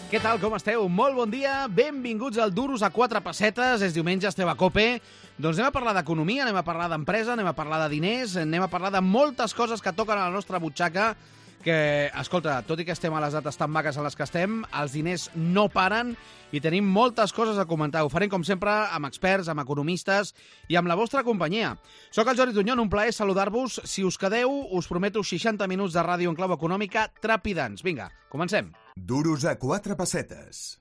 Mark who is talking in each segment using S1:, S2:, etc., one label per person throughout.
S1: Què tal, com esteu? Molt bon dia, benvinguts al Duros a 4 pessetes, és diumenge, esteu a COPE. Doncs anem a parlar d'economia, anem a parlar d'empresa, anem a parlar de diners, anem a parlar de moltes coses que toquen a la nostra butxaca, que, escolta, tot i que estem a les dates tan maques en les que estem, els diners no paren i tenim moltes coses a comentar. Ho farem, com sempre, amb experts, amb economistes i amb la vostra companyia. Soc el Jordi Tuñón, un plaer saludar-vos. Si us quedeu, us prometo 60 minuts de ràdio en clau econòmica trepidants. Vinga, comencem.
S2: Duros a 4 pessetes.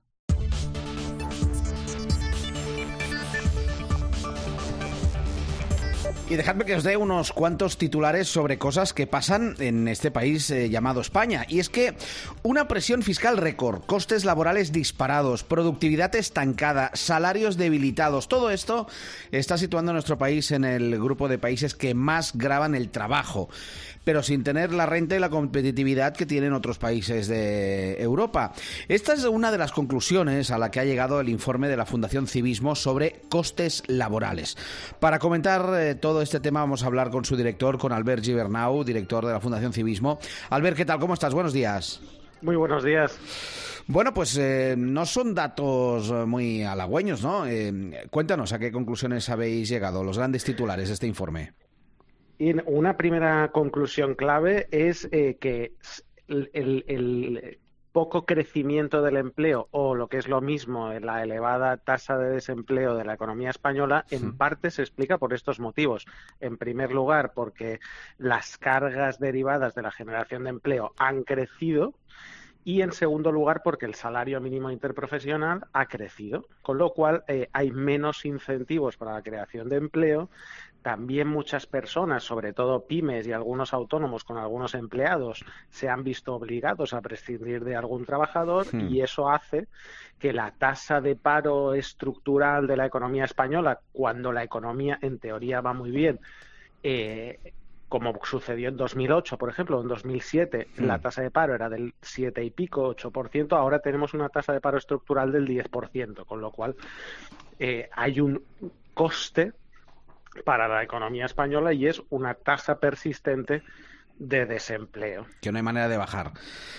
S1: Y dejadme que os dé unos cuantos titulares sobre cosas que pasan en este país llamado España. Y es que una presión fiscal récord, costes laborales disparados, productividad estancada, salarios debilitados, todo esto está situando a nuestro país en el grupo de países que más gravan el trabajo, pero sin tener la renta y la competitividad que tienen otros países de Europa. Esta es una de las conclusiones a la que ha llegado el informe de la Fundación Civismo sobre costes laborales. Para comentar todo este tema vamos a hablar con su director, con Albert Gibernau, director de la Fundación Civismo. Albert, ¿qué tal? ¿Cómo estás? Buenos días.
S3: Muy buenos días.
S1: Bueno, pues no son datos muy halagüeños, ¿no? Cuéntanos a qué conclusiones habéis llegado, los grandes titulares de este informe.
S3: Y una primera conclusión clave es que el poco crecimiento del empleo, o lo que es lo mismo, la elevada tasa de desempleo de la economía española, en parte se explica por estos motivos. En primer lugar, porque las cargas derivadas de la generación de empleo han crecido, y en segundo lugar porque el salario mínimo interprofesional ha crecido, con lo cual hay menos incentivos para la creación de empleo. También muchas personas, sobre todo pymes y algunos autónomos con algunos empleados, se han visto obligados a prescindir de algún trabajador y eso hace que la tasa de paro estructural de la economía española, cuando la economía en teoría va muy bien, como sucedió en 2008, por ejemplo, en 2007 la tasa de paro era del 7 y pico, 8%, ahora tenemos una tasa de paro estructural del 10%, con lo cual hay un coste para la economía española y es una tasa persistente de desempleo.
S1: Que no hay manera de bajar.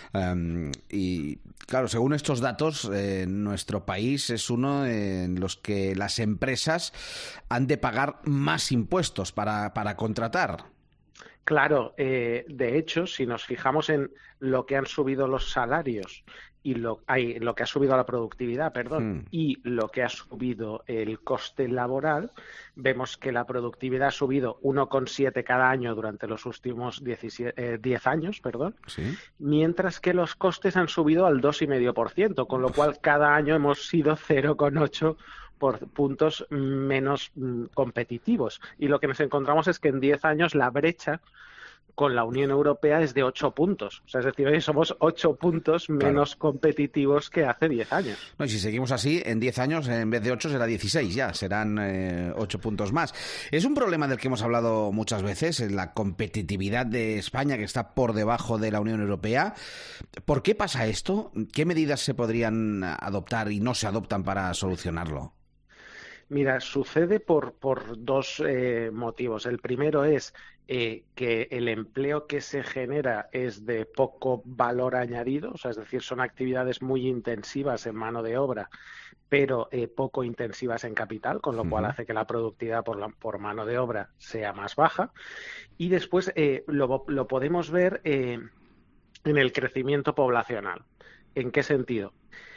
S1: Y claro, según estos datos, nuestro país es uno en los que las empresas han de pagar más impuestos para contratar.
S3: Claro, de hecho, si nos fijamos en lo que han subido los salarios y lo que ha subido la productividad, y lo que ha subido el coste laboral, vemos que la productividad ha subido 1,7 cada año durante los últimos 10 años,
S1: ¿Sí?
S3: Mientras que los costes han subido al 2,5%, con lo cual cada año hemos sido 0,8 por puntos menos competitivos. Y lo que nos encontramos es que en 10 años la brecha con la Unión Europea es de 8 puntos. O sea, es decir, hoy somos 8 puntos menos competitivos que hace 10 años.
S1: No, y si seguimos así, en 10 años, en vez de 8, será 16 ya. Serán 8 puntos más. Es un problema del que hemos hablado muchas veces, la competitividad de España, que está por debajo de la Unión Europea. ¿Por qué pasa esto? ¿Qué medidas se podrían adoptar y no se adoptan para solucionarlo?
S3: Mira, sucede por dos motivos. El primero es que el empleo que se genera es de poco valor añadido, o sea, es decir, son actividades muy intensivas en mano de obra, pero poco intensivas en capital, con lo cual hace que la productividad por mano de obra sea más baja. Y después lo podemos ver en el crecimiento poblacional. ¿En qué sentido?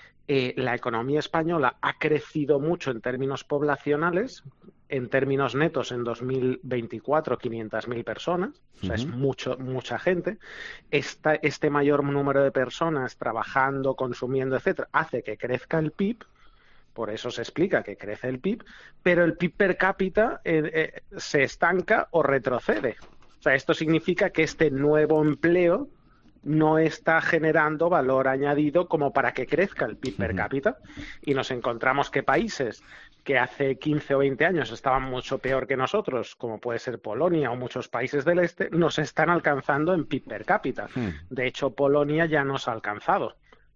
S3: La economía española ha crecido mucho en términos poblacionales, en términos netos en 2024 500.000 personas, o sea, es mucha gente. Este mayor número de personas trabajando, consumiendo, etcétera, hace que crezca el PIB, por eso se explica que crece el PIB, pero el PIB per cápita se estanca o retrocede. O sea, esto significa que este nuevo empleo no está generando valor añadido como para que crezca el PIB per cápita, y nos encontramos que países que hace 15 o 20 años estaban mucho peor que nosotros, como puede ser Polonia o muchos países del este, nos están alcanzando en PIB per cápita. De hecho, Polonia ya nos ha alcanzado.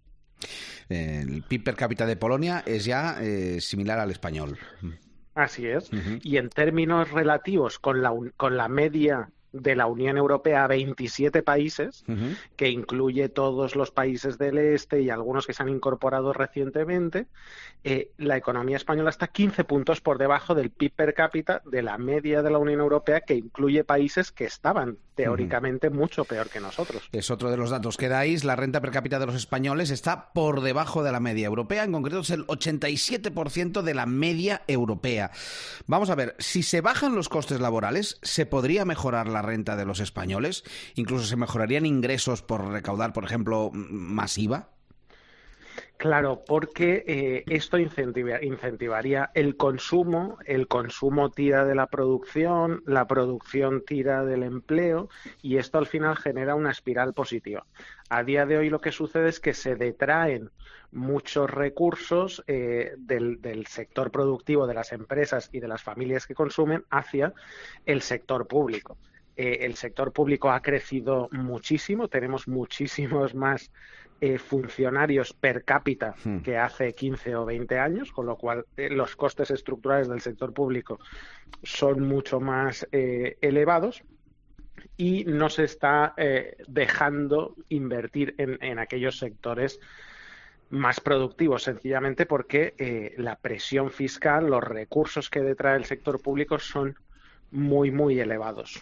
S1: El PIB per cápita de Polonia es ya similar al español.
S3: Así es. Y en términos relativos con la media de la Unión Europea a 27 países, que incluye todos los países del este y algunos que se han incorporado recientemente, la economía española está 15 puntos por debajo del PIB per cápita de la media de la Unión Europea, que incluye países que estaban teóricamente mucho peor que nosotros.
S1: Es otro de los datos que dais. La renta per cápita de los españoles está por debajo de la media europea, en concreto es el 87% de la media europea. Vamos a ver, si se bajan los costes laborales, ¿se podría mejorar la renta de los españoles? Incluso se mejorarían ingresos por recaudar, por ejemplo, más IVA.
S3: Claro, porque esto incentivaría el consumo tira de la producción tira del empleo, y esto al final genera una espiral positiva. A día de hoy lo que sucede es que se detraen muchos recursos del sector productivo, de las empresas y de las familias que consumen, hacia el sector público. El sector público ha crecido muchísimo, tenemos muchísimos más funcionarios per cápita que hace 15 o 20 años, con lo cual los costes estructurales del sector público son mucho más elevados, y no se está dejando invertir en aquellos sectores más productivos, sencillamente porque la presión fiscal, los recursos que detrae el sector público son muy, muy elevados.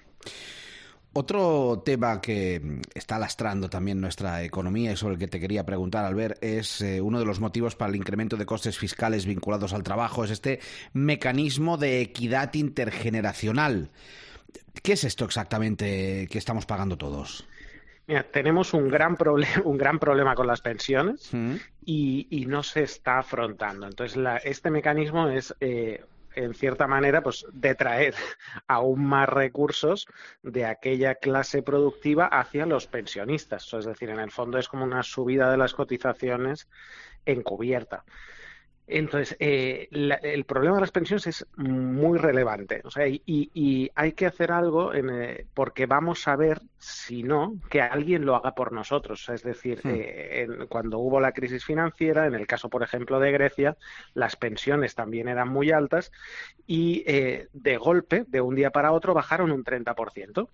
S1: Otro tema que está lastrando también nuestra economía y sobre el que te quería preguntar, Albert, es uno de los motivos para el incremento de costes fiscales vinculados al trabajo, es este mecanismo de equidad intergeneracional. ¿Qué es esto exactamente que estamos pagando todos?
S3: Mira, tenemos un gran problema con las pensiones y no se está afrontando. Entonces, este mecanismo es en cierta manera, pues detraer aún más recursos de aquella clase productiva hacia los pensionistas. Es decir, en el fondo es como una subida de las cotizaciones encubierta. Entonces, el problema de las pensiones es muy relevante, o sea, y hay que hacer algo porque vamos a ver, si no, que alguien lo haga por nosotros. Es decir, cuando hubo la crisis financiera, en el caso, por ejemplo, de Grecia, las pensiones también eran muy altas y de golpe, de un día para otro, bajaron un 30%.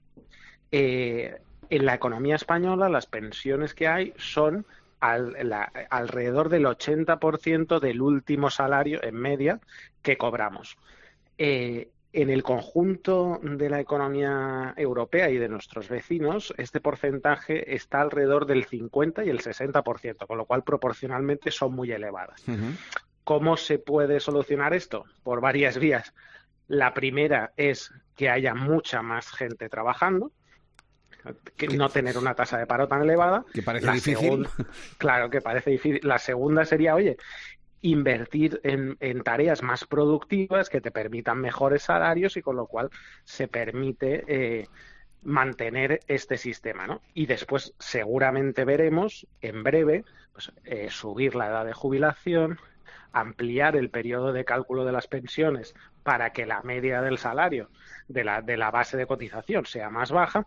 S3: En la economía española, las pensiones que hay son alrededor del 80% del último salario en media que cobramos. En el conjunto de la economía europea y de nuestros vecinos, este porcentaje está alrededor del 50 y el 60%, con lo cual proporcionalmente son muy elevadas. ¿Cómo se puede solucionar esto? Por varias vías. La primera es que haya mucha más gente trabajando, que no tener una tasa de paro tan elevada.
S1: Que parece difícil.
S3: Claro que parece difícil. La segunda sería, invertir en tareas más productivas que te permitan mejores salarios, y con lo cual se permite mantener este sistema, ¿no? Y después seguramente veremos en breve subir la edad de jubilación, ampliar el periodo de cálculo de las pensiones para que la media del salario de la base de cotización sea más baja,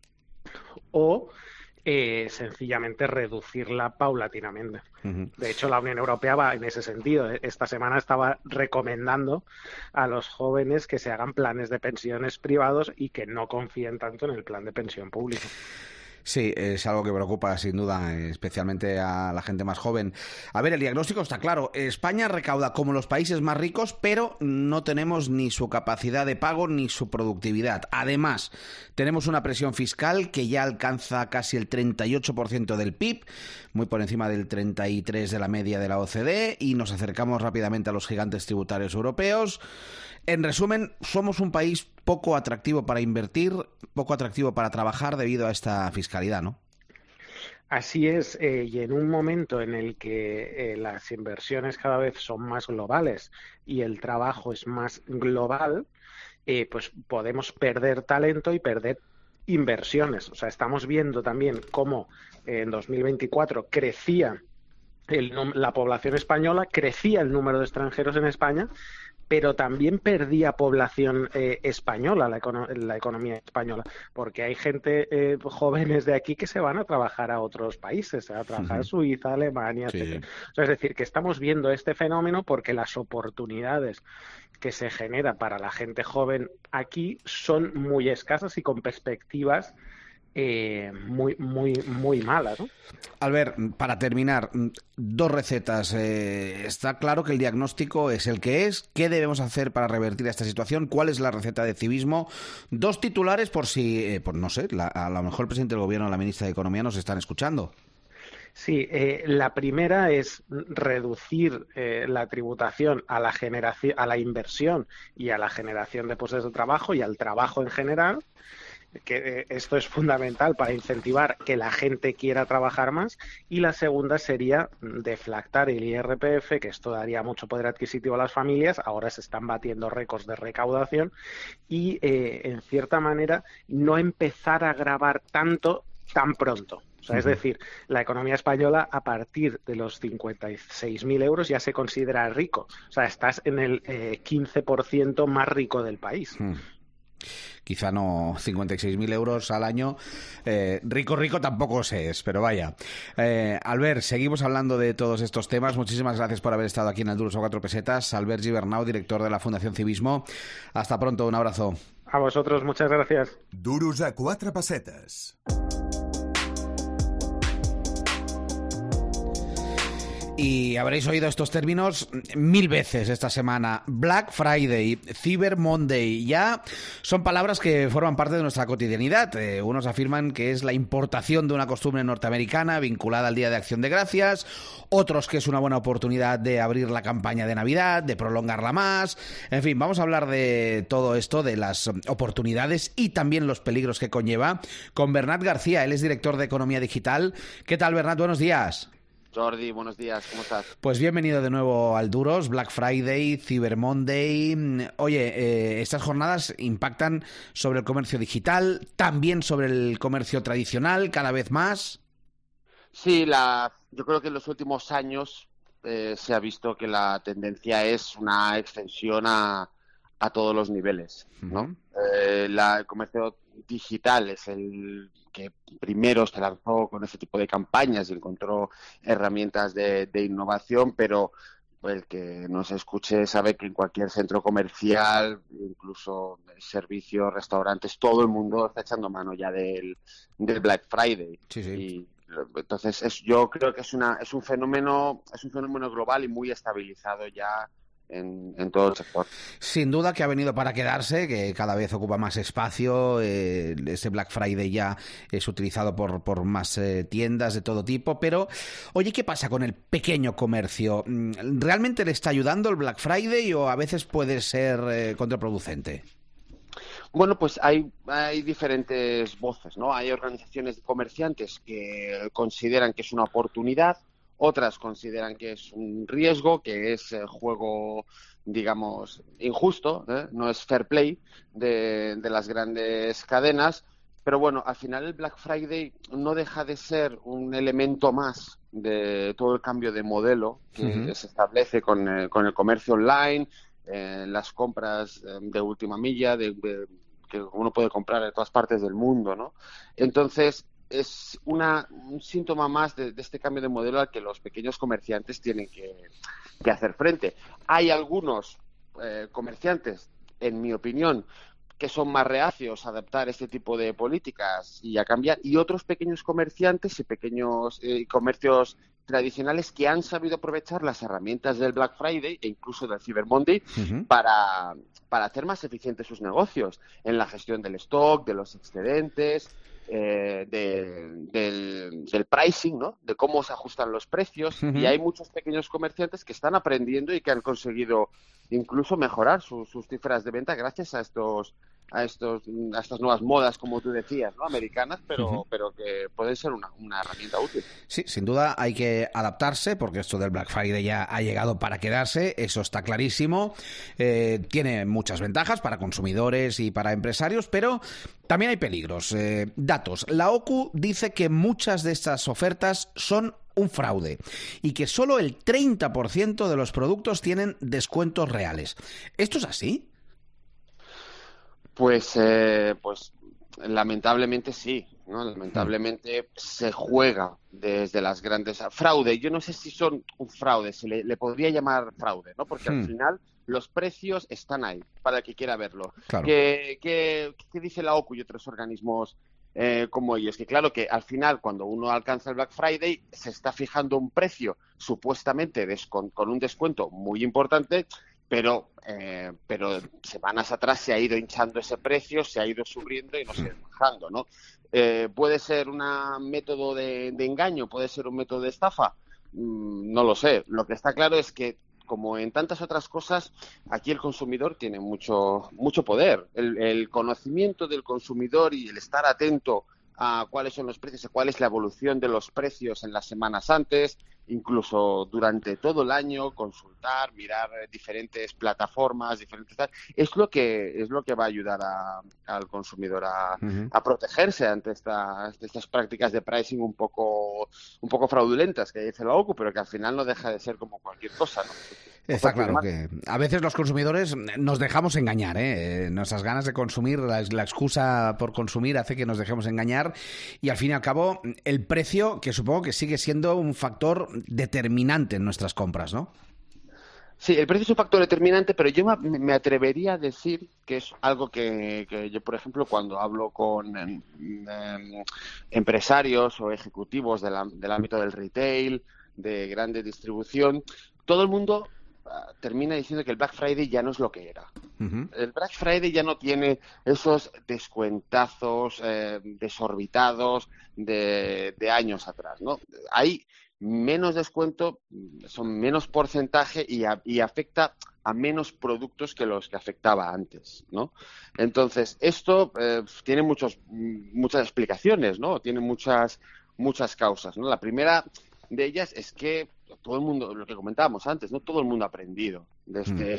S3: o sencillamente reducirla paulatinamente. De hecho, la Unión Europea va en ese sentido. Esta semana estaba recomendando a los jóvenes que se hagan planes de pensiones privados y que no confíen tanto en el plan de pensión público.
S1: Sí, es algo que preocupa sin duda, especialmente a la gente más joven. A ver, el diagnóstico está claro. España recauda como los países más ricos, pero no tenemos ni su capacidad de pago ni su productividad. Además, tenemos una presión fiscal que ya alcanza casi el 38% del PIB, muy por encima del 33% de la media de la OCDE, y nos acercamos rápidamente a los gigantes tributarios europeos. En resumen, somos un país poco atractivo para invertir, poco atractivo para trabajar debido a esta fiscalidad, ¿no?
S3: Así es, y en un momento en el que las inversiones cada vez son más globales y el trabajo es más global, pues podemos perder talento y perder inversiones. O sea, estamos viendo también cómo en 2024 crecía la población española, crecía el número de extranjeros en España, pero también perdía población española, la economía española, porque hay gente jóvenes de aquí que se van a trabajar a otros países, a trabajar a Suiza, Alemania, etcétera. O sea, es decir, que estamos viendo este fenómeno porque las oportunidades que se genera para la gente joven aquí son muy escasas y con perspectivas muy malas, ¿no?
S1: Albert, para terminar, 2 recetas. Está claro que el diagnóstico es el que es. ¿Qué debemos hacer para revertir esta situación? ¿Cuál es la receta de civismo? 2 titulares por si, no sé, a lo mejor el presidente del gobierno o la ministra de Economía nos están escuchando.
S3: Sí, la primera es reducir la tributación a la generación, a la inversión y a la generación de puestos de trabajo y al trabajo en general, que esto es fundamental para incentivar que la gente quiera trabajar más. Y la segunda sería deflactar el IRPF, que esto daría mucho poder adquisitivo a las familias. Ahora se están batiendo récords de recaudación y, en cierta manera, no empezar a gravar tanto tan pronto. O sea, es decir, la economía española a partir de los 56.000 euros ya se considera rico. O sea, estás en el 15% más rico del país.
S1: Quizá no 56.000 euros al año. Rico tampoco se es, pero vaya. Albert, seguimos hablando de todos estos temas. Muchísimas gracias por haber estado aquí en el Duros a 4 pesetas. Albert Gibernau, director de la Fundación Civismo. Hasta pronto, un abrazo.
S3: A vosotros, muchas gracias.
S2: Duros a 4 pesetes.
S1: Y habréis oído estos términos 1000 veces esta semana. Black Friday, Cyber Monday, ya son palabras que forman parte de nuestra cotidianidad. Unos afirman que es la importación de una costumbre norteamericana vinculada al Día de Acción de Gracias, otros que es una buena oportunidad de abrir la campaña de Navidad, de prolongarla más. En fin, vamos a hablar de todo esto, de las oportunidades y también los peligros que conlleva, con Bernat García. Él es director de Economía Digital. ¿Qué tal, Bernat? Buenos días.
S4: Jordi, buenos días, ¿cómo estás?
S1: Pues bienvenido de nuevo al Duros, Black Friday, Cyber Monday. Oye, estas jornadas impactan sobre el comercio digital, también sobre el comercio tradicional, cada vez más.
S4: Sí, yo creo que en los últimos años se ha visto que la tendencia es una extensión a todos los niveles, ¿no? El comercio digital es el que primero se lanzó con ese tipo de campañas y encontró herramientas de innovación, pero el que nos escuche sabe que en cualquier centro comercial, incluso servicios, restaurantes, todo el mundo está echando mano ya del Black Friday.
S1: Sí.
S4: Y entonces yo creo que es un fenómeno global y muy estabilizado ya en todo el sector.
S1: Sin duda que ha venido para quedarse, que cada vez ocupa más espacio. Ese Black Friday ya es utilizado por más tiendas de todo tipo. Pero, oye, ¿qué pasa con el pequeño comercio? ¿Realmente le está ayudando el Black Friday o a veces puede ser contraproducente?
S4: Bueno, pues hay diferentes voces, ¿no? Hay organizaciones de comerciantes que consideran que es una oportunidad. Otras consideran que es un riesgo, que es juego, digamos, injusto, no es fair play de las grandes cadenas. Pero bueno, al final el Black Friday no deja de ser un elemento más de todo el cambio de modelo que se establece con el comercio online, las compras de última milla, que uno puede comprar en todas partes del mundo, ¿no? Entonces, es un síntoma más de este cambio de modelo al que los pequeños comerciantes tienen que hacer frente. Hay algunos comerciantes, en mi opinión, que son más reacios a adaptar este tipo de políticas y a cambiar, y otros pequeños comerciantes y pequeños comercios tradicionales que han sabido aprovechar las herramientas del Black Friday e incluso del Cyber Monday para hacer más eficientes sus negocios en la gestión del stock, de los excedentes, del pricing, ¿no? De cómo se ajustan los precios. Y hay muchos pequeños comerciantes que están aprendiendo y que han conseguido incluso mejorar sus cifras de venta gracias a estas nuevas modas, como tú decías, ¿no? Americanas, pero que pueden ser una herramienta útil.
S1: Sí, sin duda hay que adaptarse, porque esto del Black Friday ya ha llegado para quedarse, eso está clarísimo. Tiene muchas ventajas para consumidores y para empresarios, pero también hay peligros. Datos. La OCU dice que muchas de estas ofertas son un fraude y que solo el 30% de los productos tienen descuentos reales. ¿Esto es así?
S4: Pues lamentablemente sí, ¿no? Lamentablemente se juega desde las grandes... Fraude, yo no sé si son un fraude, se le podría llamar fraude, ¿no? Porque al final los precios están ahí, para el que quiera verlo.
S1: Claro.
S4: ¿Qué dice la OCU y otros organismos como ellos? Que claro que al final, cuando uno alcanza el Black Friday, se está fijando un precio supuestamente con un descuento muy importante, pero semanas atrás se ha ido hinchando ese precio, se ha ido subiendo y no se ha ido bajando, ¿no? ¿Puede ser un método de engaño? ¿Puede ser un método de estafa? No lo sé. Lo que está claro es que, como en tantas otras cosas, aquí el consumidor tiene mucho poder. El conocimiento del consumidor y el estar atento a cuáles son los precios, a cuál es la evolución de los precios en las semanas antes, incluso durante todo el año, consultar, mirar diferentes plataformas, es lo que va a ayudar al consumidor a protegerse ante estas prácticas de pricing un poco fraudulentas que dice la OCU, pero que al final no deja de ser como cualquier cosa, ¿no?
S1: Está claro que a veces los consumidores nos dejamos engañar, ¿eh? Nuestras ganas de consumir, la excusa por consumir hace que nos dejemos engañar y al fin y al cabo el precio, que supongo que sigue siendo un factor determinante en nuestras compras, ¿no?
S4: Sí, el precio es un factor determinante, pero yo me atrevería a decir que es algo que yo, por ejemplo, cuando hablo con empresarios o ejecutivos del ámbito del retail, de grande distribución, todo el mundo termina diciendo que el Black Friday ya no es lo que era. El Black Friday ya no tiene esos descuentazos desorbitados de años atrás, ¿no? Hay menos descuento, son menos porcentaje y afecta a menos productos que los que afectaba antes, ¿no? Entonces, esto tiene muchas explicaciones, ¿no? Tiene muchas causas, ¿no? La primera de ellas es que todo el mundo, lo que comentábamos antes, no todo el mundo ha aprendido de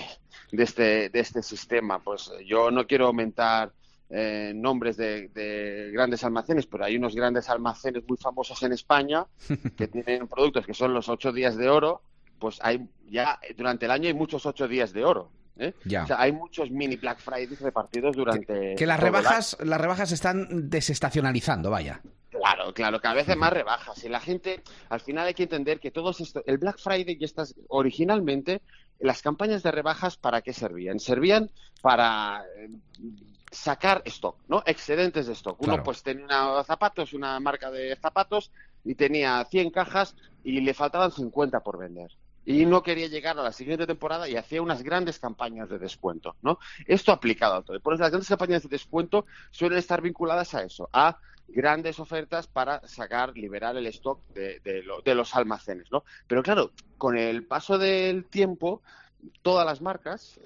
S4: este sistema. Pues yo no quiero aumentar nombres de grandes almacenes, pero hay unos grandes almacenes muy famosos en España que tienen productos que son los 8 días de oro. Pues durante el año hay muchos 8 días de oro.
S1: Ya.
S4: O sea, hay muchos mini Black Fridays repartidos durante...
S1: Que las rebajas se están desestacionalizando, vaya.
S4: Claro, cada vez hay más rebajas. Y la gente, al final hay que entender que el Black Friday y originalmente, las campañas de rebajas, ¿para qué servían? Servían para sacar stock, ¿no? Excedentes de stock. Uno pues tenía una marca de zapatos y tenía 100 cajas y le faltaban 50 por vender. Y no quería llegar a la siguiente temporada y hacía unas grandes campañas de descuento, ¿no? Esto aplicado a todo. Por eso las grandes campañas de descuento suelen estar vinculadas a eso, a grandes ofertas para liberar el stock de los almacenes, ¿no? Pero claro, con el paso del tiempo, todas las marcas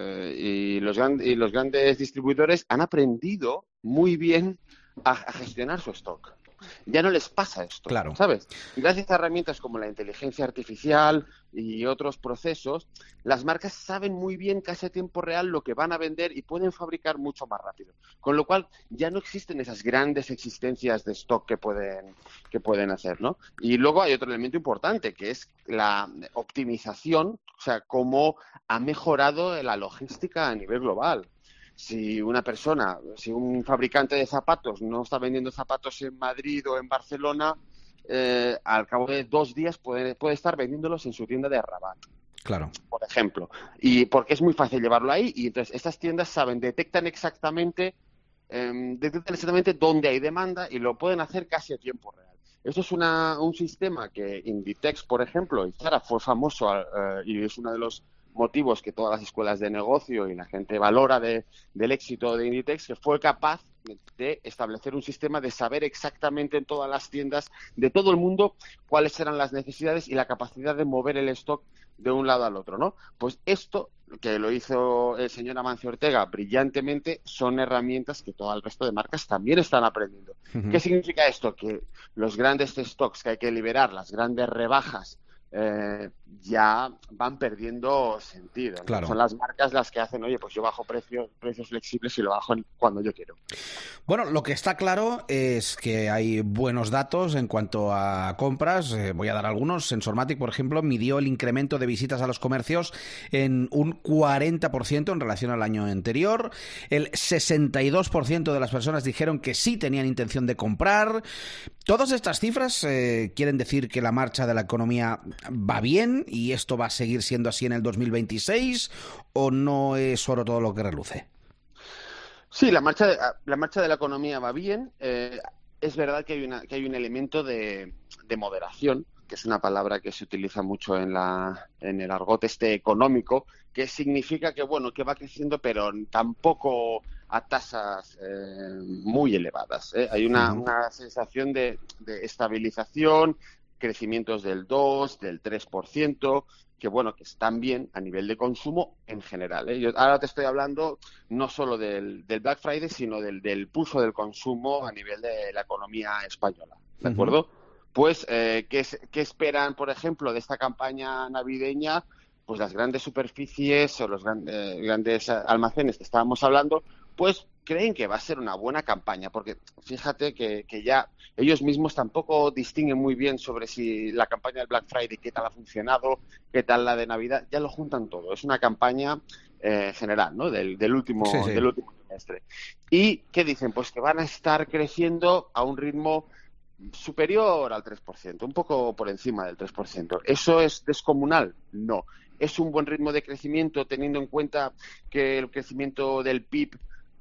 S4: y los grandes distribuidores han aprendido muy bien a gestionar su stock. Ya no les pasa esto,
S1: claro,
S4: ¿sabes? Gracias a herramientas como la inteligencia artificial y otros procesos, las marcas saben muy bien casi a tiempo real lo que van a vender y pueden fabricar mucho más rápido. Con lo cual ya no existen esas grandes existencias de stock que pueden hacer, ¿no? Y luego hay otro elemento importante, que es la optimización, o sea, cómo ha mejorado la logística a nivel global. Si un fabricante de zapatos no está vendiendo zapatos en Madrid o en Barcelona, al cabo de 2 días puede estar vendiéndolos en su tienda de Rabat.
S1: Claro.
S4: Por ejemplo. Y porque es muy fácil llevarlo ahí y entonces estas tiendas detectan exactamente dónde hay demanda y lo pueden hacer casi a tiempo real. Esto es un sistema que Inditex, por ejemplo, y Zara fue famoso y es uno de los motivos que todas las escuelas de negocio y la gente valora del éxito de Inditex, que fue capaz de establecer un sistema de saber exactamente en todas las tiendas de todo el mundo cuáles eran las necesidades y la capacidad de mover el stock de un lado al otro, ¿no? Pues esto, que lo hizo el señor Amancio Ortega brillantemente, son herramientas que todo el resto de marcas también están aprendiendo. ¿Qué significa esto? Que los grandes stocks que hay que liberar, las grandes rebajas ya van perdiendo sentido, ¿no?
S1: Claro.
S4: Son las marcas las que hacen, oye, pues yo bajo precios flexibles y lo bajo cuando yo quiero.
S1: Bueno, lo que está claro es que hay buenos datos en cuanto a compras. Voy a dar algunos. Sensormatic, por ejemplo, midió el incremento de visitas a los comercios en un 40% en relación al año anterior. El 62% de las personas dijeron que sí tenían intención de comprar. Todas estas cifras quieren decir que la marcha de la economía va bien y esto va a seguir siendo así en el 2026, ¿o no es oro todo lo que reluce?
S4: Sí, la marcha de la economía va bien. Es verdad que hay un elemento de moderación, que es una palabra que se utiliza mucho en el argot económico, que significa que va creciendo, pero tampoco a tasas muy elevadas. Hay una sensación de estabilización, crecimientos del 2, del 3%, que están bien a nivel de consumo en general. Yo ahora te estoy hablando no solo del Black Friday, sino del pulso del consumo a nivel de la economía española, ¿de acuerdo? Pues, ¿qué esperan, por ejemplo, de esta campaña navideña? Pues las grandes superficies o los grandes almacenes que estábamos hablando, pues creen que va a ser una buena campaña, porque fíjate que ya ellos mismos tampoco distinguen muy bien sobre si la campaña del Black Friday, qué tal ha funcionado, qué tal la de Navidad, ya lo juntan todo. Es una campaña general, ¿no? Del último trimestre. ¿Y qué dicen? Pues que van a estar creciendo a un ritmo superior al 3%, un poco por encima del 3%. ¿Eso es descomunal? No. ¿Es un buen ritmo de crecimiento teniendo en cuenta que el crecimiento del PIB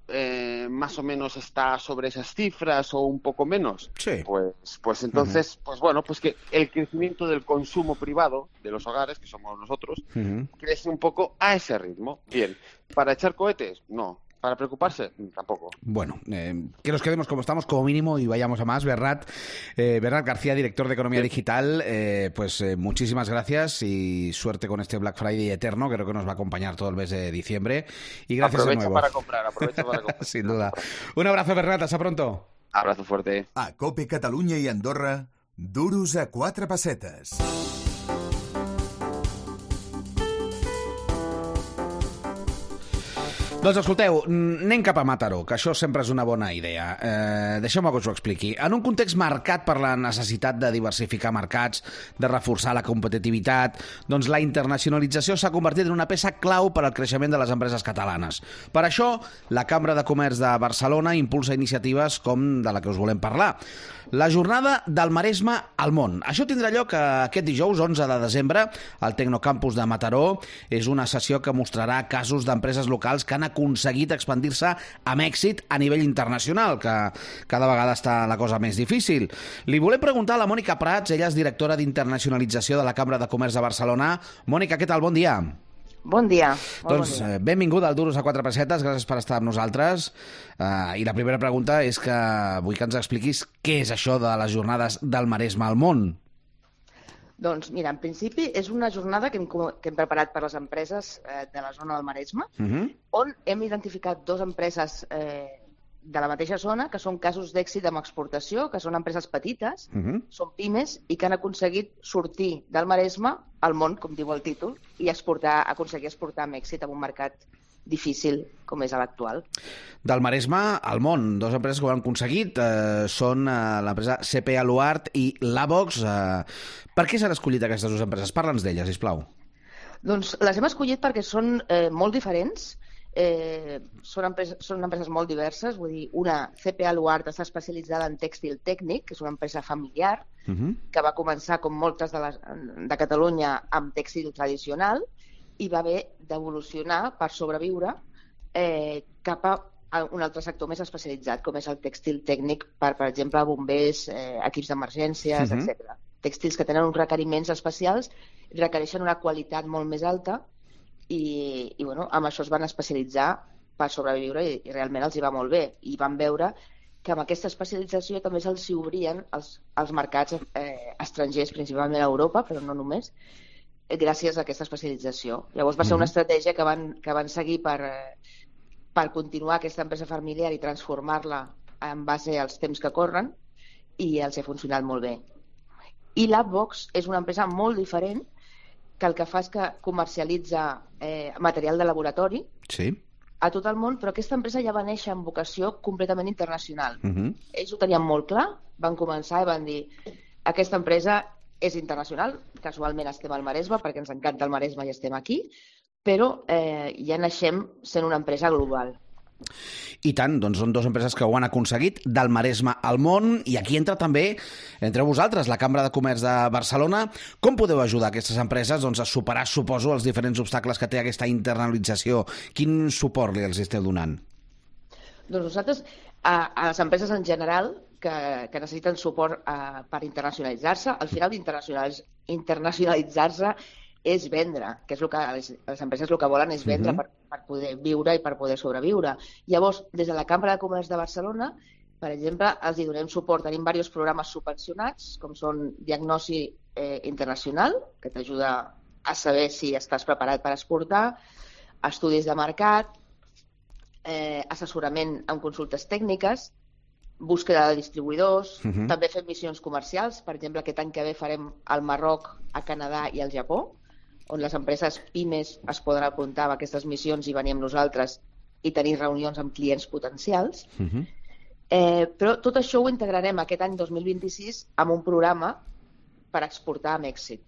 S4: más o menos está sobre esas cifras o un poco menos?
S1: Sí.
S4: Pues entonces, pues que el crecimiento del consumo privado de los hogares, que somos nosotros, crece un poco a ese ritmo. Bien. ¿Para echar cohetes? No. ¿Para preocuparse? Tampoco.
S1: Bueno, que nos quedemos como estamos, como mínimo, y vayamos a más. Bernat García, director de Economía Digital, muchísimas gracias y suerte con este Black Friday eterno, que creo que nos va a acompañar todo el mes de diciembre. Y gracias de nuevo.
S4: Aprovecha para comprar.
S1: Sin duda. Un abrazo, Bernat, hasta pronto.
S4: Abrazo fuerte.
S2: A COPE Catalunya i Andorra, duros a 4 pessetes.
S1: Doncs escolteu, anem cap a Mataró, que això sempre és una bona idea. Deixeu-me que us ho expliqui. En un context marcat per la necessitat de diversificar mercats, de reforçar la competitivitat, doncs la internacionalització s'ha convertit en una peça clau per al creixement de les empreses catalanes. Per això, la Cambra de Comerç de Barcelona impulsa iniciatives com de la que us volem parlar. La jornada del Maresme al món. Això tindrà lloc aquest dijous, 11 de desembre, al Tecnocampus de Mataró. És una sessió que mostrarà casos d'empreses locals que han aconseguit expandir-se amb èxit a nivell internacional, que cada vegada està la cosa més difícil. Li volem preguntar a la Mònica Prats, ella és directora d'Internacionalització de la Cambra de Comerç de Barcelona. Mònica, què tal? Bon dia.
S5: Bon dia.
S1: Doncs benvinguda al Duros a 4 pessetes, gràcies per estar amb nosaltres. I la primera pregunta és que vull que ens expliquis què és això de les jornades del Maresme al món.
S5: Doncs mira, en principi és una jornada que hem preparat per les empreses de la zona del Maresme, on hem identificat 2 empreses de la mateixa zona, que són casos d'èxit amb exportació, que són empreses petites, són pimes, i que han aconseguit sortir del Maresme al món, com diu el títol, i aconseguir exportar amb èxit en un mercat difícil com és l'actual.
S1: Del Maresme al món, 2 empreses que ho han aconseguit, són l'empresa CP Aluart i Lavox. Per què s'han escollit aquestes 2 empreses? Parla'ns d'elles, sisplau.
S5: Doncs les hem escollit perquè són molt diferents. Són empreses molt diverses, vull dir, una, CP Aluart, està especialitzada en tèxtil tècnic, que és una empresa familiar, que va començar, com moltes de Catalunya, amb tèxtil tradicional, i va haver d'evolucionar per sobreviure cap a un altre sector més especialitzat, com és el tèxtil tècnic per exemple, bombers, equips d'emergències, etc. Tèxtils que tenen uns requeriments especials, requereixen una qualitat molt més alta, i amb això es van especialitzar per sobreviure i realment els hi va molt bé. I van veure que amb aquesta especialització també se'ls obrien els mercats estrangers, principalment a Europa, però no només, gràcies a aquesta especialització. Llavors va ser una estratègia que van seguir per continuar aquesta empresa familiar i transformar-la en base als temps que corren, i els ha funcionat molt bé. I Labbox és una empresa molt diferent que el que fa és que comercialitza material de laboratori a tot el món, però aquesta empresa ja va néixer amb vocació completament internacional. Ells ho tenien molt clar, van començar i van dir aquesta empresa és internacional, casualment estem al Maresme perquè ens encanta el Maresme i estem aquí, però ja naixem sent una empresa global.
S1: I tant, doncs són dues empreses que ho han aconseguit, del Maresme al món, i aquí entra també, entre vosaltres, la Cambra de Comerç de Barcelona. Com podeu ajudar aquestes empreses a superar, suposo, els diferents obstacles que té aquesta internalització? Quin suport els esteu donant?
S5: Doncs nosaltres, a les empreses en general, que necessiten suport per internacionalitzar-se, al final internacionalitzar-se és vendre, que és el que les empreses el que volen és vendre per poder viure i per poder sobreviure. Llavors, des de la Cambra de Comerç de Barcelona, per exemple, els hi donem suport. Tenim diversos programes subvencionats, com són Diagnosi Internacional, que t'ajuda a saber si estàs preparat per exportar, estudis de mercat, assessorament amb consultes tècniques, búsqueda de distribuïdors, també fem missions comercials. Per exemple, aquest any que ve farem al Marroc, a Canadà i al Japó, on les empreses pimes es poden apuntar a aquestes missions i venir amb nosaltres i tenir reunions amb clients potencials. Però tot això ho integrarem aquest any 2026 amb un programa per exportar amb èxit.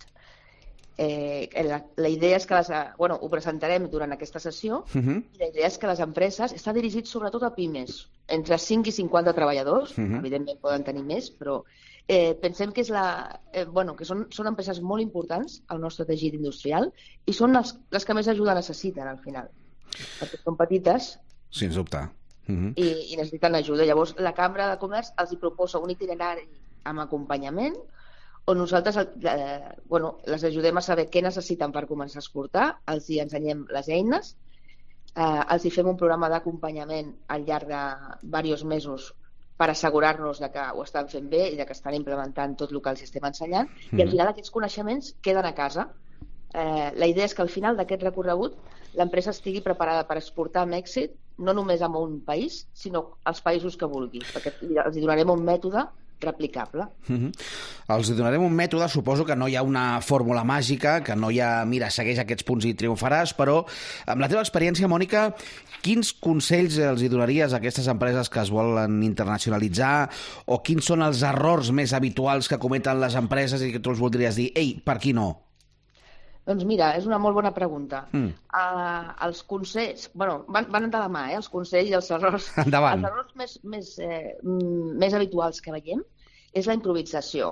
S5: La idea és que ho presentarem durant aquesta sessió i la idea és que les empreses està dirigit sobretot a pimes, entre 5 i 50 treballadors, evidentment poden tenir més, però pensem que que són empreses molt importants al nostre teixit industrial i són les que més ajuda necessiten al final, perquè són petites.
S1: Sens dubte.
S5: I necessiten ajuda. Llavors la Cambra de Comerç els hi proposa un itinerari amb acompanyament on nosaltres les ajudem a saber què necessiten per començar a exportar, els hi ensenyem les eines, els hi fem un programa d'acompanyament al llarg de diversos mesos per assegurar-nos que ho estan fent bé i que estan implementant tot el que els estem ensenyant, i al final aquests coneixements queden a casa. La idea és que al final d'aquest recorregut l'empresa estigui preparada per exportar amb èxit, no només a un país, sinó als països que vulgui, perquè els donarem un mètode replicable.
S1: Els donarem un mètode, suposo que no hi ha una fórmula màgica, que no hi ha, mira, segueix aquests punts i triomfaràs, però amb la teva experiència, Mònica, quins consells els hi donaries a aquestes empreses que es volen internacionalitzar, o quins són els errors més habituals que cometen les empreses i que tu els voldries dir, ei, per aquí no?
S5: Doncs mira, és una molt bona pregunta. Els consells, van de la mà, els consells i els errors.
S1: Endavant.
S5: Els errors més habituals que veiem és la improvisació.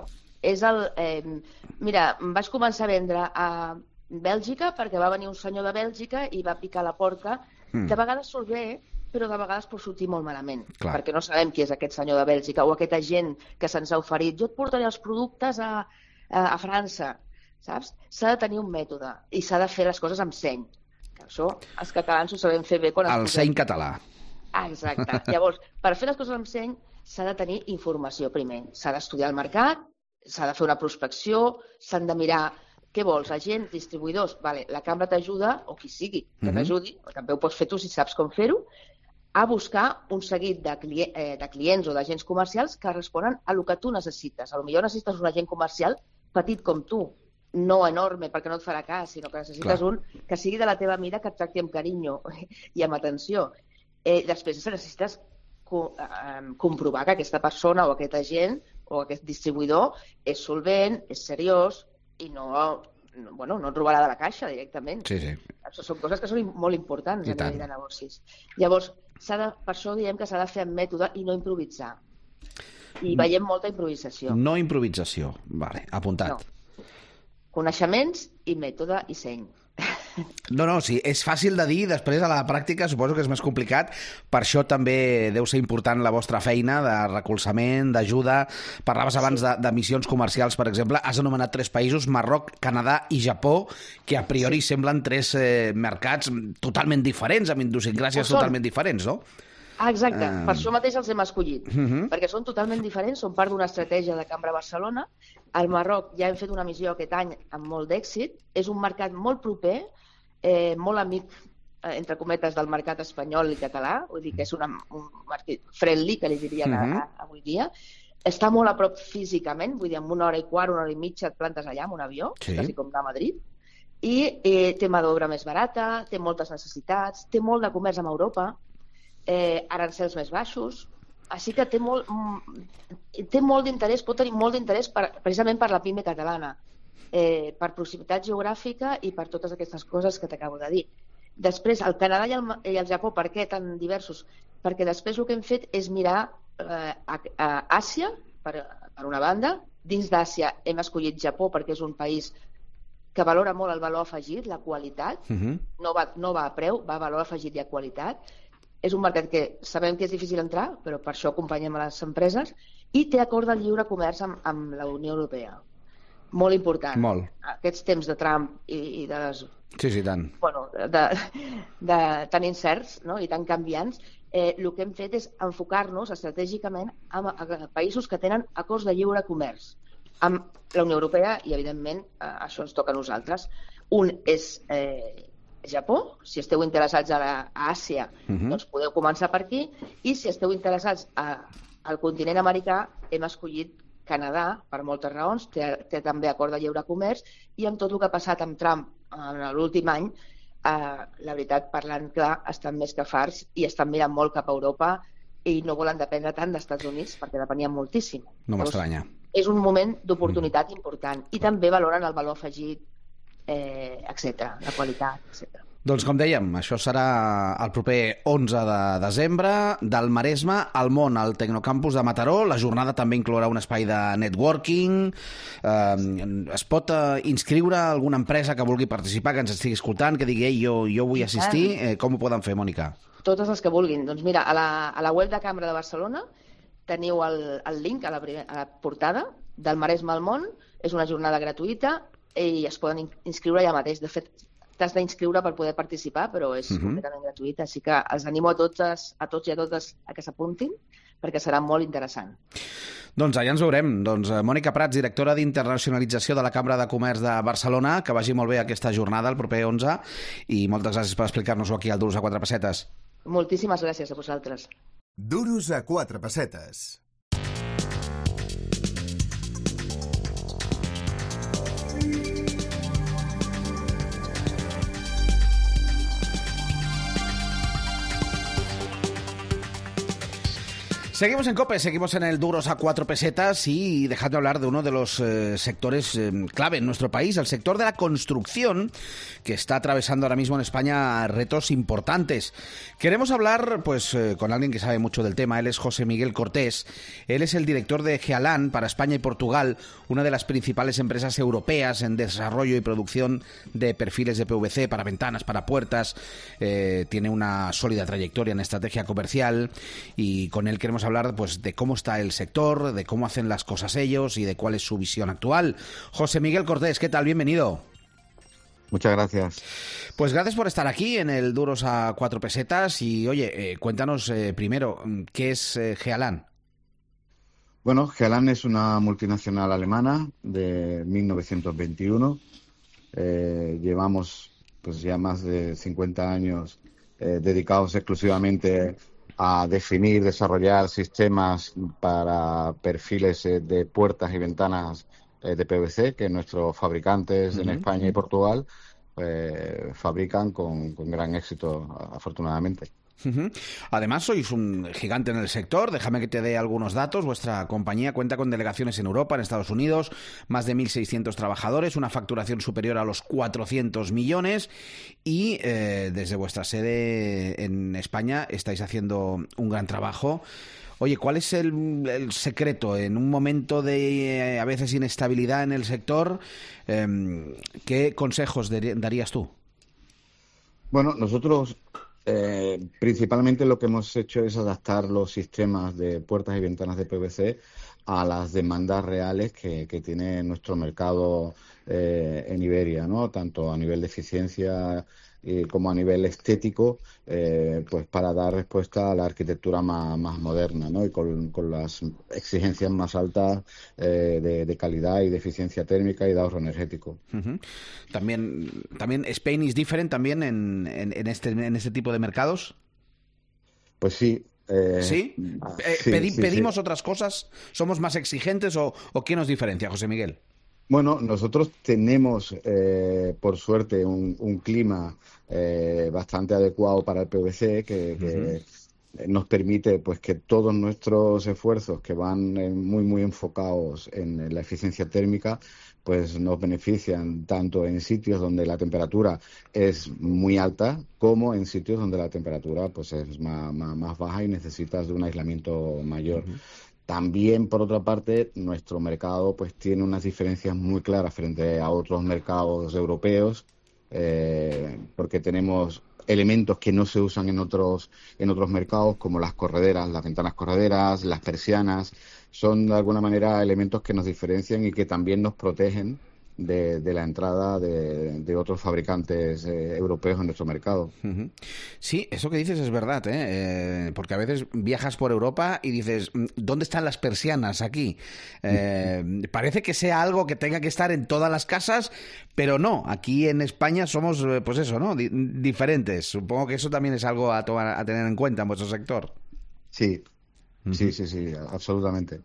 S5: Mira, vaig començar a vendre a Bèlgica perquè va venir un senyor de Bèlgica i va picar la porta. De vegades surt bé, però de vegades pot sortir molt malament, perquè no sabem qui és aquest senyor de Bèlgica o aquest agent que se'ns ha oferit. Jo et portaré els productes a França. Saps? S'ha de tenir un mètode i s'ha de fer les coses amb seny. Això els catalans ho sabem fer bé quan
S1: el seny català.
S5: Exacte. Llavors, per fer les coses amb seny s'ha de tenir informació primer. S'ha d'estudiar el mercat, s'ha de fer una prospecció, s'han de mirar què vols, agents, distribuïdors. Vale, la cambra t'ajuda, o qui sigui que t'ajudi, o també ho pots fer tu si saps com fer-ho, a buscar un seguit de clients o d'agents comercials que responen a el que tu necessites. Potser necessites un agent comercial petit com tu, no enorme perquè no et farà cas, sinó que necessites un que sigui de la teva mida, que et tracti amb carinyo i amb atenció. Després necessites comprovar que aquesta persona o aquest agent o aquest distribuïdor és solvent, és seriós i no et robarà de la caixa directament.
S1: Sí.
S5: Són coses que són molt importants a nivell de negocis. Llavors, per això diem que s'ha de fer amb mètode i no improvisar. I veiem molta improvisació.
S1: No improvisació, vale, apuntat.
S5: No. Coneixements i mètode i seny.
S1: No, sí, és fàcil de dir, després a la pràctica suposo que és més complicat, per això també deu ser important la vostra feina de recolzament, d'ajuda. Parlaves abans de missions comercials, per exemple, has anomenat 3 països, Marroc, Canadà i Japó, que a priori semblen 3 mercats totalment diferents, amb idiosincràsies totalment diferents, no?
S5: Exacte, per això mateix els hem escollit, perquè són totalment diferents, són part d'una estratègia de Cambra Barcelona. Al Marroc ja hem fet una missió aquest any amb molt d'èxit, és un mercat molt proper, molt amic, entre cometes, del mercat espanyol i català, vull dir que és un mercat friendly, que li dirien avui dia. està molt a prop físicament, vull dir, en 1 hora i quart, 1 hora i mitja et plantes allà amb un avió,
S1: Sí.
S5: quasi com anar a Madrid, i té mà d'obra més barata, té moltes necessitats, té molt de comerç amb Europa, arancels més baixos, així que té molt d'interès, pot tenir molt d'interès precisament per la pime catalana, per proximitat geogràfica i per totes aquestes coses que t'acabo de dir. Després, el Canadà i el Japó, per què tan diversos? Perquè després el que hem fet és mirar a Àsia, per una banda. Dins d'Àsia hem escollit Japó perquè és un país que valora molt el valor afegit, la qualitat. No va a preu, va a valor afegit i a qualitat. És un mercat que sabem que és difícil entrar, però per això acompanyem a les empreses, i té acord de lliure comerç amb la Unió Europea. Molt important.
S1: Molt.
S5: Aquests temps de Trump i de les...
S1: Sí, tant.
S5: Bueno, tan incerts, no? I tan canviants, el que hem fet és enfocar-nos estratègicament a països que tenen acords de lliure comerç amb la Unió Europea i, evidentment, això ens toca a nosaltres. Un és Japó. Si esteu interessats a Àsia, doncs podeu començar per aquí, i si esteu interessats al continent americà, hem escollit Canadà, per moltes raons, té també acord de lliure comerç, i amb tot el que ha passat amb Trump en l'últim any, la veritat, parlant clar, estan més que farts i estan mirant molt cap a Europa i no volen dependre tant dels Estats Units perquè depenien moltíssim.
S1: No m'estranya.
S5: És un moment d'oportunitat important, i també valoren el valor afegit, etc., la qualitat, etc.
S1: Doncs com dèiem, això serà el proper 11 de desembre, del Maresme al món, al Tecnocampus de Mataró. La jornada també inclourà un espai de networking. Es pot inscriure alguna empresa que vulgui participar, que ens estigui escoltant, que digui jo vull assistir. Com ho poden fer, Mònica?
S5: Totes les que vulguin. Doncs mira, a la web de Cambra de Barcelona teniu el link a la portada del Maresme al món. És una jornada gratuïta i es poden inscriure ja mateix. De fet, t'has d'inscriure per poder participar, però és completament gratuïta, així que els animo a tots i a totes a que s'apuntin, perquè serà molt interessant.
S1: Doncs allà ens veurem. Doncs Mònica Prats, directora d'Internacionalització de la Cambra de Comerç de Barcelona, que vagi molt bé aquesta jornada el proper 11, i moltes gràcies per explicar-nos-ho aquí al Duros a 4 pessetes.
S5: Moltíssimes gràcies a vosaltres.
S2: Duros a 4 pessetes.
S1: Seguimos en COPE, seguimos en el Duros a 4 pesetas y dejadme hablar de uno de los sectores clave en nuestro país, el sector de la construcción, que está atravesando ahora mismo en España retos importantes. Queremos hablar con alguien que sabe mucho del tema. Él es José Miguel Cortés. Él es el director de Gealan para España y Portugal, una de las principales empresas europeas en desarrollo y producción de perfiles de PVC para ventanas, para puertas. Tiene una sólida trayectoria en estrategia comercial, y con él queremos hablar de cómo está el sector, de cómo hacen las cosas ellos y de cuál es su visión actual. José Miguel Cortés, ¿qué tal? Bienvenido.
S6: Muchas gracias.
S1: Pues gracias por estar aquí en el Duros a 4 pesetas y, oye, cuéntanos primero, ¿qué es Gealan?
S6: Bueno, Gealan es una multinacional alemana de 1921. Llevamos pues ya más de 50 años dedicados exclusivamente a definir, desarrollar sistemas para perfiles de puertas y ventanas de PVC que nuestros fabricantes en España y Portugal fabrican con gran éxito, afortunadamente.
S1: Además, sois un gigante en el sector. Déjame que te dé algunos datos. Vuestra compañía cuenta con delegaciones en Europa, en Estados Unidos, más de 1.600 trabajadores, una facturación superior a los 400 millones y desde vuestra sede en España estáis haciendo un gran trabajo. Oye, ¿cuál es el secreto en un momento de a veces inestabilidad en el sector? ¿Qué consejos darías tú?
S6: Bueno, nosotros principalmente lo que hemos hecho es adaptar los sistemas de puertas y ventanas de PVC a las demandas reales que tiene nuestro mercado en Iberia, ¿no? Tanto a nivel de eficiencia como a nivel estético, pues para dar respuesta a la arquitectura más moderna, ¿no? Y con las exigencias más altas de calidad y de eficiencia térmica y de ahorro energético.
S1: También Spain is different también en este tipo de mercados.
S6: Pues sí,
S1: ¿Sí?
S6: Sí.
S1: ¿Pedimos otras cosas? ¿Somos más exigentes o qué nos diferencia, José Miguel?
S6: Bueno, nosotros tenemos, por suerte, un clima bastante adecuado para el PVC que nos permite pues que todos nuestros esfuerzos que van muy enfocados en la eficiencia térmica pues nos benefician tanto en sitios donde la temperatura es muy alta como en sitios donde la temperatura pues es más baja y necesitas de un aislamiento mayor. También, por otra parte, nuestro mercado pues tiene unas diferencias muy claras frente a otros mercados europeos, porque tenemos elementos que no se usan en otros mercados, como las correderas, las ventanas correderas, las persianas. Son, de alguna manera, elementos que nos diferencian y que también nos protegen de la entrada de otros fabricantes europeos en nuestro mercado.
S1: Sí, eso que dices es verdad, porque a veces viajas por Europa y dices, ¿dónde están las persianas aquí? Parece que sea algo que tenga que estar en todas las casas, pero no, aquí en España somos, pues eso, ¿no? Diferentes. Supongo que eso también es algo a tener en cuenta en vuestro sector.
S6: Sí. Sí, absolutamente.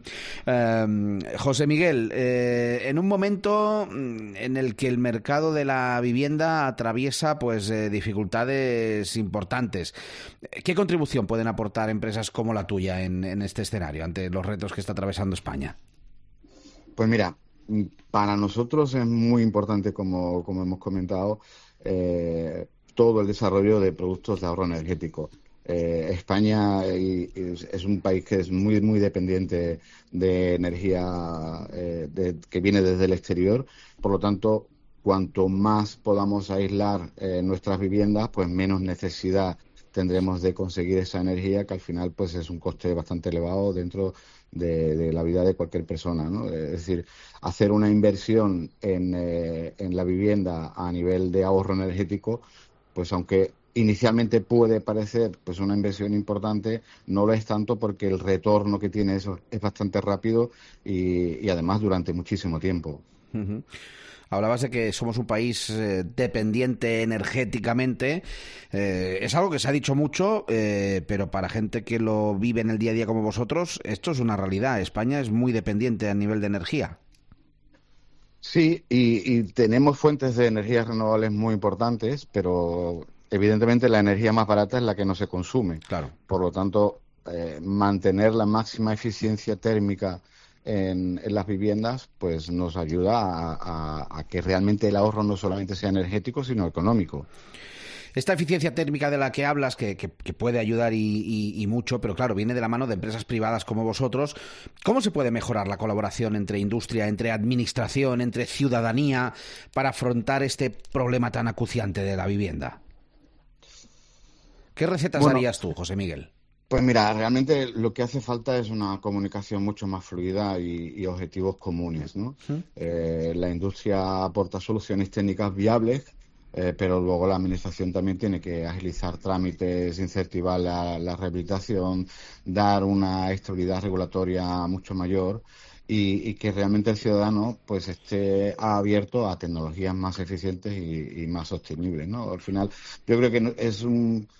S1: José Miguel, en un momento en el que el mercado de la vivienda atraviesa pues dificultades importantes, ¿qué contribución pueden aportar empresas como la tuya en este escenario ante los retos que está atravesando España?
S6: Pues mira, para nosotros es muy importante, como hemos comentado, todo el desarrollo de productos de ahorro energético. España es un país que es muy dependiente de energía que viene desde el exterior. Por lo tanto, cuanto más podamos aislar nuestras viviendas, pues menos necesidad tendremos de conseguir esa energía, que al final pues es un coste bastante elevado dentro de la vida de cualquier persona, ¿no? Es decir, hacer una inversión en la vivienda a nivel de ahorro energético, pues aunque inicialmente puede parecer pues una inversión importante, no lo es tanto porque el retorno que tiene eso es bastante rápido y además durante muchísimo tiempo.
S1: Hablabas de que somos un país dependiente energéticamente. Es algo que se ha dicho mucho, pero para gente que lo vive en el día a día como vosotros, esto es una realidad. España es muy dependiente a nivel de energía.
S6: Sí, y tenemos fuentes de energías renovables muy importantes, pero evidentemente la energía más barata es la que no se consume.
S1: Claro.
S6: Por lo tanto, mantener la máxima eficiencia térmica en las viviendas pues nos ayuda a que realmente el ahorro no solamente sea energético, sino económico.
S1: Esta eficiencia térmica de la que hablas, que puede ayudar y mucho, pero claro, viene de la mano de empresas privadas como vosotros. ¿Cómo se puede mejorar la colaboración entre industria, entre administración, entre ciudadanía para afrontar este problema tan acuciante de la vivienda? ¿Qué recetas darías tú, José Miguel?
S6: Pues mira, realmente lo que hace falta es una comunicación mucho más fluida y objetivos comunes, ¿no? La industria aporta soluciones técnicas viables, pero luego la administración también tiene que agilizar trámites, incentivar la rehabilitación, dar una estabilidad regulatoria mucho mayor y que realmente el ciudadano pues esté abierto a tecnologías más eficientes y más sostenibles, ¿no? Al final, yo creo que es un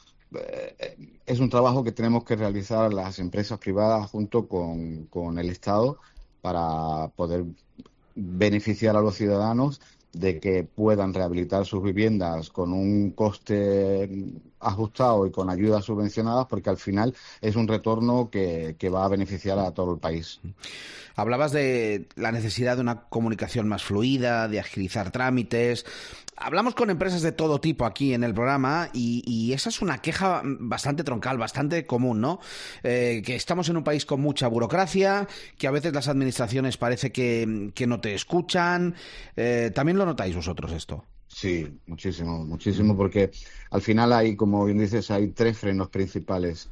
S6: trabajo que tenemos que realizar las empresas privadas junto con el Estado para poder beneficiar a los ciudadanos de que puedan rehabilitar sus viviendas con un coste ajustado y con ayudas subvencionadas, porque al final es un retorno que va a beneficiar a todo el país.
S1: Hablabas de la necesidad de una comunicación más fluida, de agilizar trámites. Hablamos con empresas de todo tipo aquí en el programa y esa es una queja bastante troncal, bastante común, ¿no? Que estamos en un país con mucha burocracia, que a veces las administraciones parece que no te escuchan. ¿También lo notáis vosotros esto?
S6: Sí, muchísimo, porque al final hay, como bien dices, hay 3 frenos principales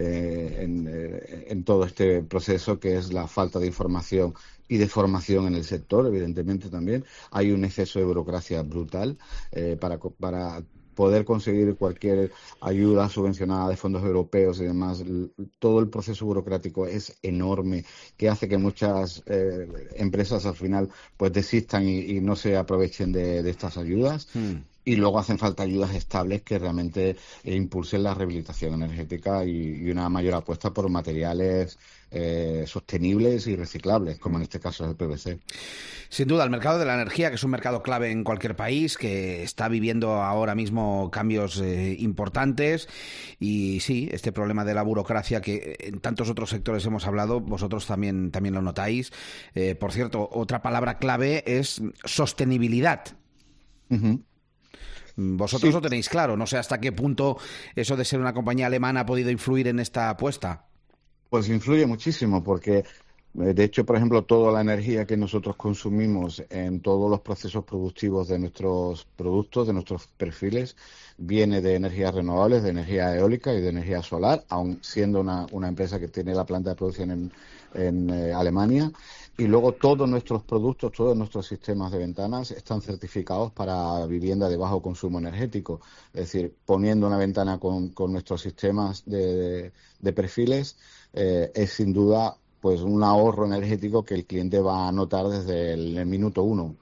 S6: en todo este proceso, que es la falta de información y de formación en el sector, evidentemente también. Hay un exceso de burocracia brutal para poder conseguir cualquier ayuda subvencionada de fondos europeos y demás. Todo el proceso burocrático es enorme, que hace que muchas empresas al final pues desistan y no se aprovechen de estas ayudas. Y luego hacen falta ayudas estables que realmente impulsen la rehabilitación energética y una mayor apuesta por materiales sostenibles y reciclables, como en este caso es el PVC.
S1: Sin duda, el mercado de la energía, que es un mercado clave en cualquier país, que está viviendo ahora mismo cambios importantes. Y sí, este problema de la burocracia que en tantos otros sectores hemos hablado, vosotros también lo notáis. Por cierto, otra palabra clave es sostenibilidad.
S6: Uh-huh.
S1: Vosotros
S6: Sí.
S1: lo tenéis claro, no sé hasta qué punto eso de ser una compañía alemana ha podido influir en esta apuesta.
S6: Pues influye muchísimo porque, de hecho, por ejemplo, toda la energía que nosotros consumimos en todos los procesos productivos de nuestros productos, de nuestros perfiles, viene de energías renovables, de energía eólica y de energía solar, aun siendo una empresa que tiene la planta de producción en Alemania. Y luego todos nuestros productos, todos nuestros sistemas de ventanas están certificados para vivienda de bajo consumo energético. Es decir, poniendo una ventana con nuestros sistemas de perfiles, es sin duda pues un ahorro energético que el cliente va a notar desde el minuto 1.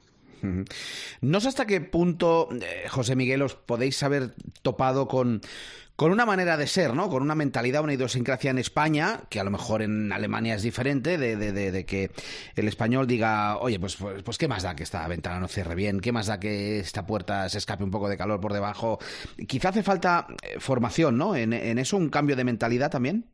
S1: No sé hasta qué punto, José Miguel, os podéis haber topado con una manera de ser, ¿no? Con una mentalidad, una idiosincrasia en España, que a lo mejor en Alemania es diferente, de que el español diga, oye, pues ¿qué más da que esta ventana no cierre bien? ¿Qué más da que esta puerta se escape un poco de calor por debajo? Quizá hace falta formación, ¿no? En eso, un cambio de mentalidad también.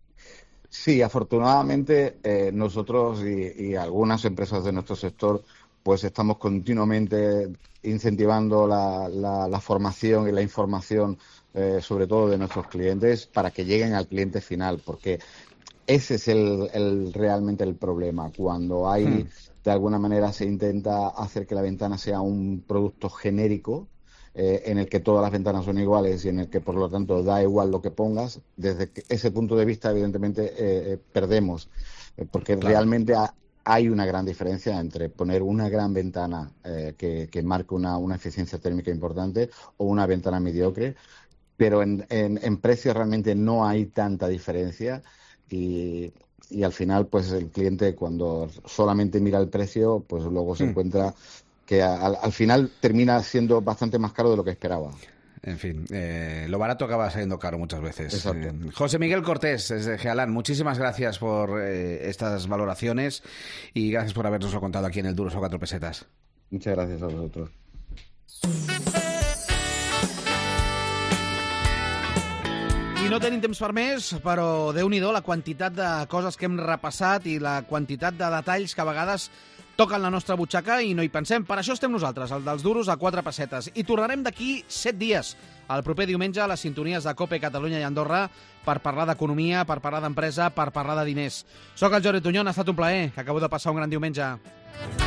S6: Sí, afortunadamente nosotros y algunas empresas de nuestro sector pues estamos continuamente incentivando la formación y la información, sobre todo de nuestros clientes, para que lleguen al cliente final, porque ese es realmente el problema. Cuando hay, de alguna manera, se intenta hacer que la ventana sea un producto genérico, en el que todas las ventanas son iguales y en el que, por lo tanto, da igual lo que pongas, desde ese punto de vista, evidentemente, perdemos, porque
S1: Claro.
S6: realmente hay una gran diferencia entre poner una gran ventana que marque una eficiencia térmica importante o una ventana mediocre, pero en precio realmente no hay tanta diferencia y al final, pues el cliente, cuando solamente mira el precio, pues luego se encuentra que al final termina siendo bastante más caro de lo que esperaba.
S1: En fin, lo barato acaba saliendo caro muchas veces.
S6: Exacto.
S1: José Miguel Cortés, desde Gealan, muchísimas gracias por estas valoraciones y gracias por habernoslo contado aquí en el Duros o 4 Pesetas.
S6: Muchas gracias a vosotros.
S1: I no tenim temps per més, però Déu-n'hi-do la quantitat de coses que hem repassat i la quantitat de detalls que a vegades toquen la nostra butxaca i no hi pensem. Per això estem nosaltres, el dels duros a 4 pessetes. I tornarem d'aquí 7 dies, el proper diumenge, a les sintonies de COPE Catalunya i Andorra, per parlar d'economia, per parlar d'empresa, per parlar de diners. Soc el Jordi Tuñón, ha estat un plaer, que acabo de passar un gran diumenge.